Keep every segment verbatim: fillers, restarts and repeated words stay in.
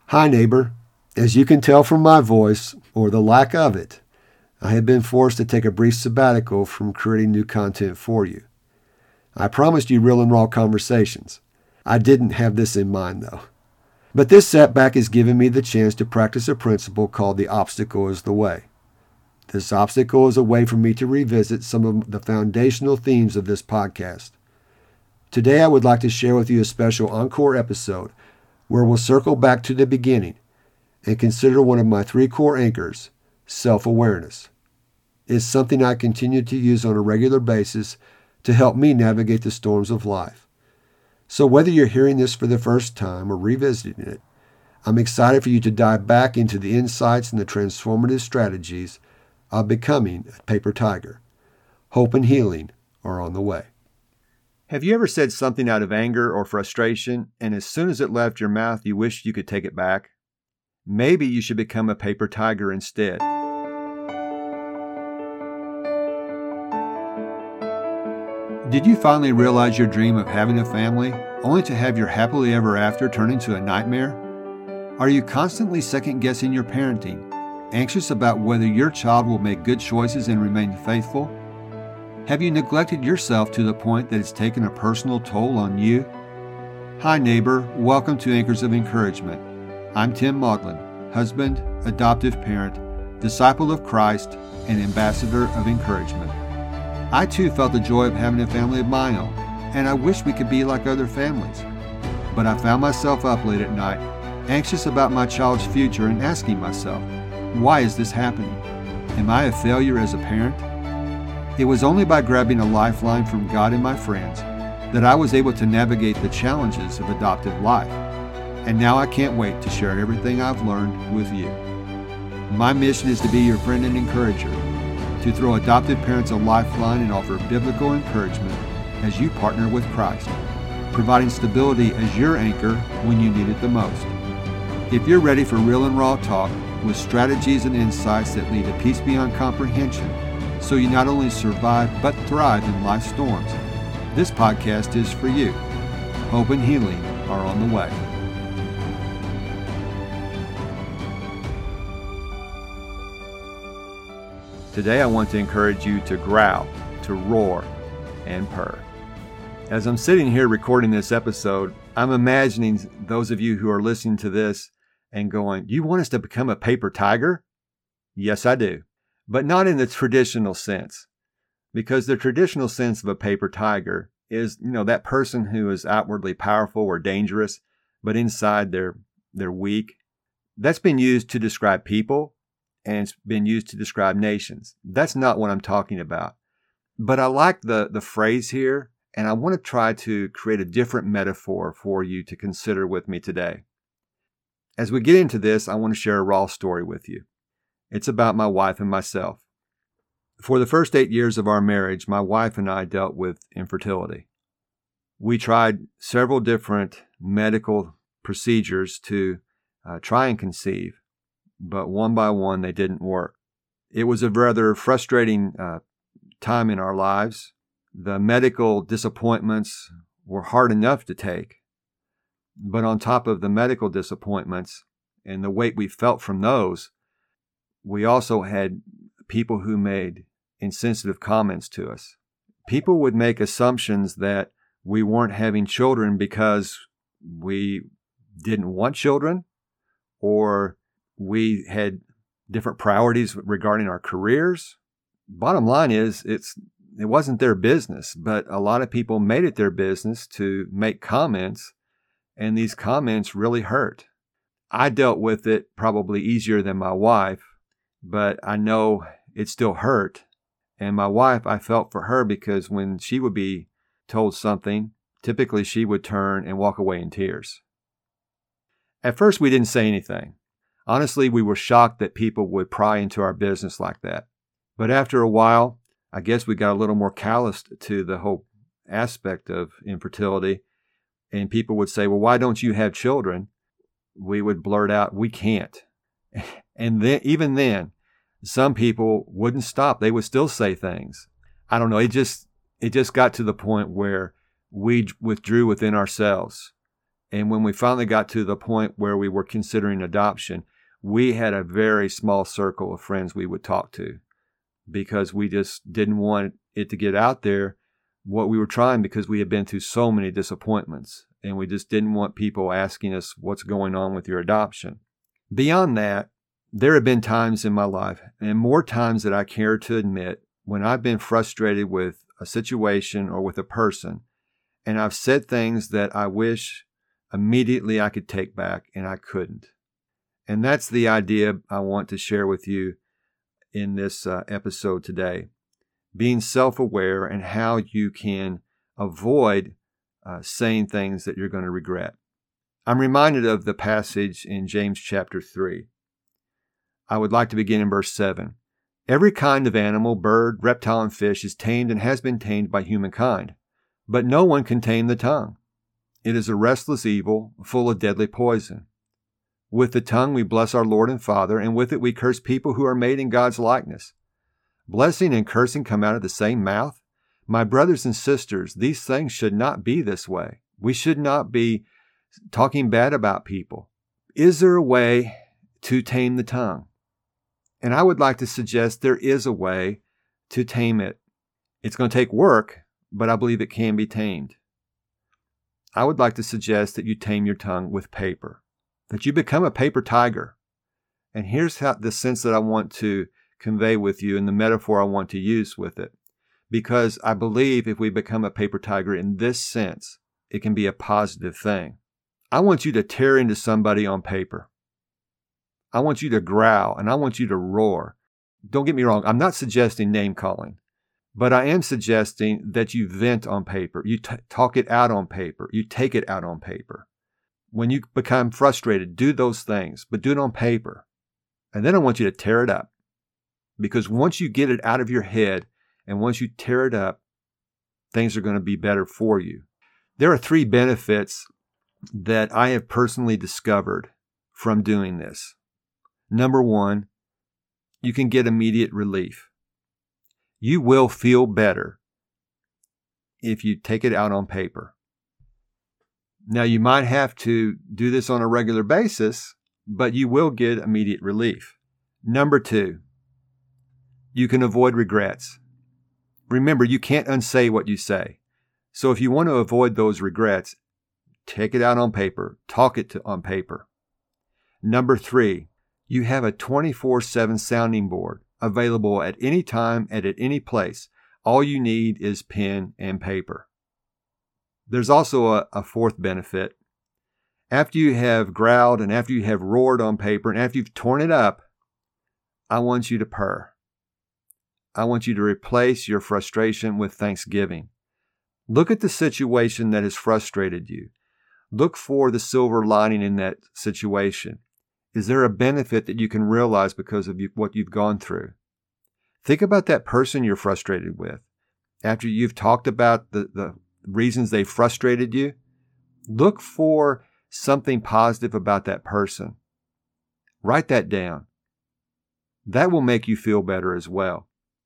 Hi, neighbor. As you can tell from my voice, or the lack of it, I have been forced to take a brief sabbatical from creating new content for you. I promised you real and raw conversations. I didn't have this in mind, though. But this setback has given me the chance to practice a principle called the obstacle is the way. This obstacle is a way for me to revisit some of the foundational themes of this podcast. Today, I would like to share with you a special encore episode where we'll circle back to the beginning and consider one of my three core anchors, self-awareness. It's something I continue to use on a regular basis to help me navigate the storms of life. So whether you're hearing this for the first time or revisiting it, I'm excited for you to dive back into the insights and the transformative strategies of becoming a paper tiger. Hope and healing are on the way. Have you ever said something out of anger or frustration, and as soon as it left your mouth, you wished you could take it back? Maybe you should become a paper tiger instead. Did you finally realize your dream of having a family, only to have your happily ever after turn into a nightmare? Are you constantly second-guessing your parenting, anxious about whether your child will make good choices and remain faithful? Have you neglected yourself to the point that it's taken a personal toll on you? Hi, neighbor. Welcome to Anchors of Encouragement. I'm Tim Maudlin, husband, adoptive parent, disciple of Christ, and ambassador of encouragement. I too felt the joy of having a family of my own, and I wish we could be like other families. But I found myself up late at night, anxious about my child's future and asking myself, why is this happening? Am I a failure as a parent? It was only by grabbing a lifeline from God and my friends that I was able to navigate the challenges of adoptive life. And now I can't wait to share everything I've learned with you. My mission is to be your friend and encourager, to throw adopted parents a lifeline and offer biblical encouragement as you partner with Christ, providing stability as your anchor when you need it the most. If you're ready for real and raw talk with strategies and insights that lead to peace beyond comprehension, so you not only survive but thrive in life's storms, this podcast is for you. Hope and healing are on the way. Today I want to encourage you to growl, to roar, and purr. As I'm sitting here recording this episode, I'm imagining those of you who are listening to this and going, you want us to become a paper tiger? Yes, I do. But not in the traditional sense. Because the traditional sense of a paper tiger is, you know, that person who is outwardly powerful or dangerous, but inside they're, they're weak. That's been used to describe people, and it's been used to describe nations. That's not what I'm talking about. But I like the, the phrase here, and I want to try to create a different metaphor for you to consider with me today. As we get into this, I want to share a raw story with you. It's about my wife and myself. For the first eight years of our marriage, my wife and I dealt with infertility. We tried several different medical procedures to uh, try and conceive, but one by one, they didn't work. It was a rather frustrating uh, time in our lives. The medical disappointments were hard enough to take, but on top of the medical disappointments and the weight we felt from those, we also had people who made insensitive comments to us. People would make assumptions that we weren't having children because we didn't want children, or we had different priorities regarding our careers. Bottom line is, it's it wasn't their business, but a lot of people made it their business to make comments, and these comments really hurt. I dealt with it probably easier than my wife, but I know it still hurt. And my wife, I felt for her because when she would be told something, typically she would turn and walk away in tears. At first, we didn't say anything. Honestly, we were shocked that people would pry into our business like that. But after a while, I guess we got a little more calloused to the whole aspect of infertility. And people would say, well, why don't you have children? We would blurt out, we can't. And then, even then, some people wouldn't stop. They would still say things. I don't know. It just, it just got to the point where we withdrew within ourselves And when we finally got to the point where we were considering adoption, we had a very small circle of friends we would talk to because we just didn't want it to get out there what we were trying, because we had been through so many disappointments and we just didn't want people asking us what's going on with your adoption. Beyond that, there have been times in my life, and more times than I care to admit, when I've been frustrated with a situation or with a person, and I've said things that I wish immediately I could take back, and I couldn't. And that's the idea I want to share with you in this uh, episode today. Being self-aware and how you can avoid uh, saying things that you're going to regret. I'm reminded of the passage in James chapter three. I would like to begin in verse seven. Every kind of animal, bird, reptile, and fish is tamed and has been tamed by humankind, but no one can tame the tongue. It is a restless evil, full of deadly poison. With the tongue we bless our Lord and Father, and with it we curse people who are made in God's likeness. Blessing and cursing come out of the same mouth. My brothers and sisters, these things should not be this way. We should not be talking bad about people. Is there a way to tame the tongue? And I would like to suggest there is a way to tame it. It's going to take work, but I believe it can be tamed. I would like to suggest that you tame your tongue with paper, that you become a paper tiger. And here's how the sense that I want to convey with you and the metaphor I want to use with it. Because I believe if we become a paper tiger in this sense, it can be a positive thing. I want you to tear into somebody on paper. I want you to growl and I want you to roar. Don't get me wrong, I'm not suggesting name calling, but I am suggesting that you vent on paper. You t- talk it out on paper. You take it out on paper. When you become frustrated, do those things, but do it on paper. And then I want you to tear it up. Because once you get it out of your head and once you tear it up, things are going to be better for you. There are three benefits that I have personally discovered from doing this. Number one, you can get immediate relief. You will feel better if you take it out on paper. Now, you might have to do this on a regular basis, but you will get immediate relief. Number two, you can avoid regrets. Remember, you can't unsay what you say. So if you want to avoid those regrets, take it out on paper, talk it to, on paper. Number three, you have a twenty-four seven sounding board available at any time and at any place. All you need is pen and paper. There's also a, a fourth benefit. After you have growled and after you have roared on paper and after you've torn it up, I want you to purr. I want you to replace your frustration with thanksgiving. Look at the situation that has frustrated you. Look for the silver lining in that situation. Is there a benefit that you can realize because of you, what you've gone through? Think about that person you're frustrated with. After you've talked about the, the reasons they frustrated you, look for something positive about that person. Write that down. That will make you feel better as well.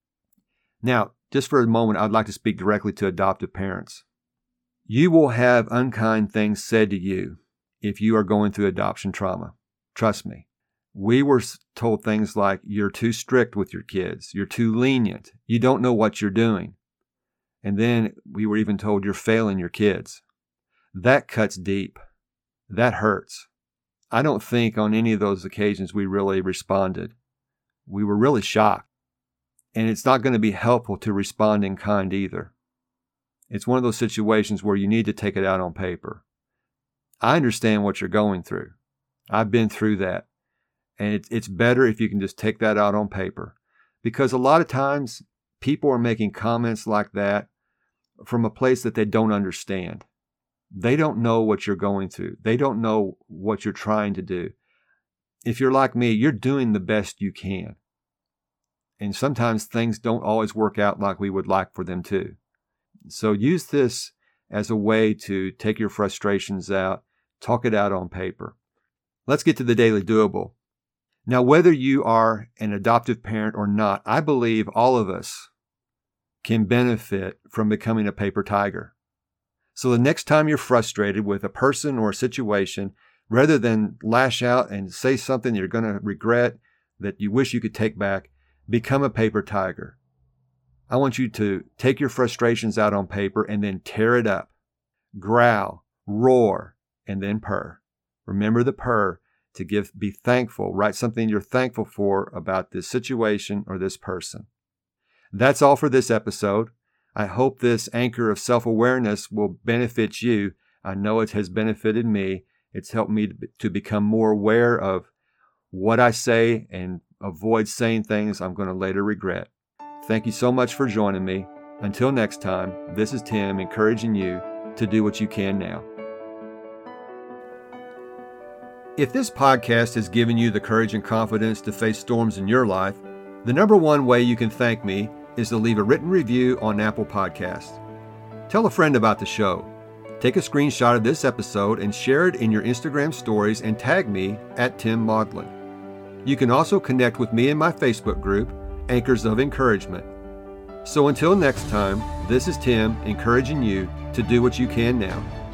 Now, just for a moment, I'd like to speak directly to adoptive parents. You will have unkind things said to you if you are going through adoption trauma. Trust me. We were told things like, you're too strict with your kids. You're too lenient. You don't know what you're doing. And then we were even told you're failing your kids. That cuts deep. That hurts. I don't think on any of those occasions we really responded. We were really shocked. And it's not going to be helpful to respond in kind either. It's one of those situations where you need to take it out on paper. I understand what you're going through. I've been through that. And it, it's better if you can just take that out on paper. Because a lot of times people are making comments like that from a place that they don't understand. They don't know what you're going through. They don't know what you're trying to do. If you're like me, you're doing the best you can. And sometimes things don't always work out like we would like for them to. So use this as a way to take your frustrations out, talk it out on paper. Let's get to the daily doable. Now, whether you are an adoptive parent or not, I believe all of us can benefit from becoming a paper tiger. So the next time you're frustrated with a person or a situation, rather than lash out and say something you're going to regret that you wish you could take back, become a paper tiger. I want you to take your frustrations out on paper and then tear it up. Growl, roar, and then purr. Remember the purr to give, be thankful. Write something you're thankful for about this situation or this person. That's all for this episode. I hope this anchor of self-awareness will benefit you. I know it has benefited me. It's helped me to become more aware of what I say and avoid saying things I'm going to later regret. Thank you so much for joining me. Until next time, this is Tim encouraging you to do what you can now. If this podcast has given you the courage and confidence to face storms in your life, the number one way you can thank me is to leave a written review on Apple Podcasts. Tell a friend about the show. Take a screenshot of this episode and share it in your Instagram stories and tag me at Tim Maudlin. You can also connect with me in my Facebook group, Anchors of Encouragement. So until next time, this is Tim encouraging you to do what you can now.